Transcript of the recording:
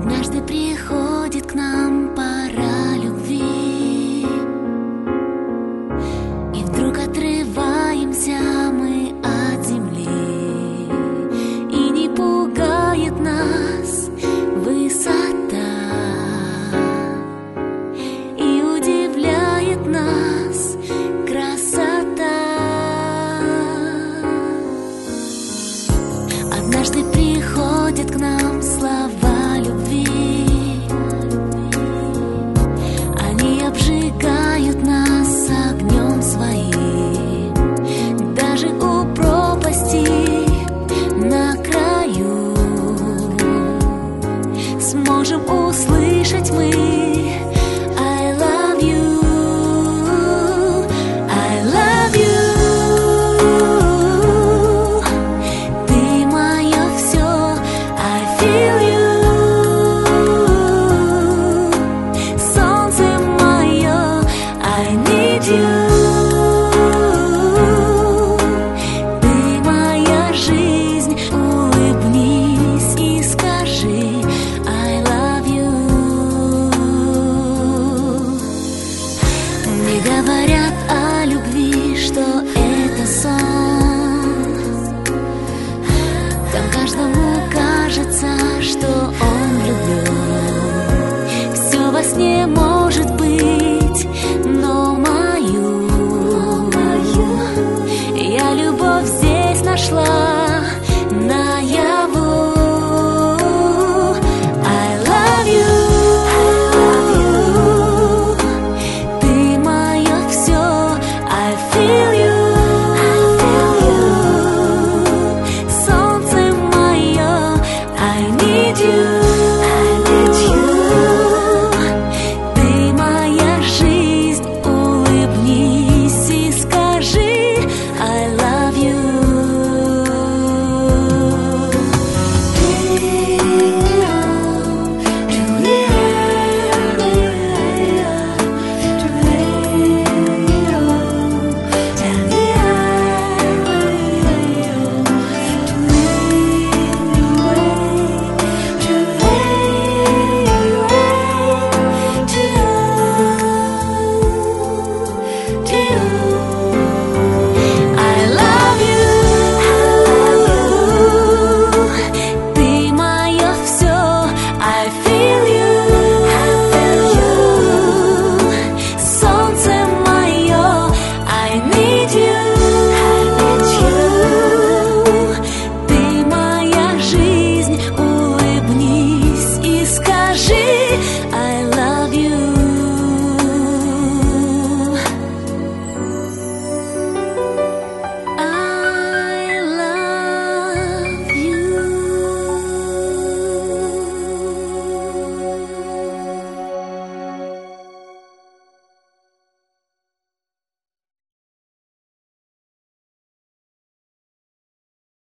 Однажды приходит к нам пора любви, и вдруг отрываемся мы от земли, и не пугает нас высота, и удивляет нас красота. Однажды приходит к нам слова любви, они обжигают нас огнем своим. Даже у пропасти на краю сможем услышать мы